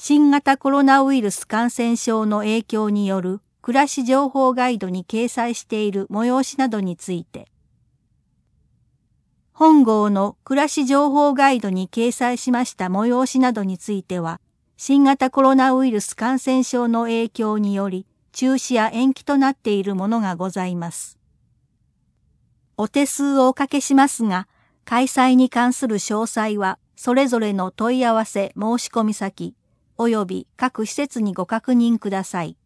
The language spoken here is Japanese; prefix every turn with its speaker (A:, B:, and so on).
A: 新型コロナウイルス感染症の影響による暮らし情報ガイドに掲載している催しなどについて、本号の暮らし情報ガイドに掲載しました催しなどについては、新型コロナウイルス感染症の影響により中止や延期となっているものがございます。お手数をおかけしますが、開催に関する詳細はそれぞれの問い合わせ申し込み先、および各施設にご確認ください。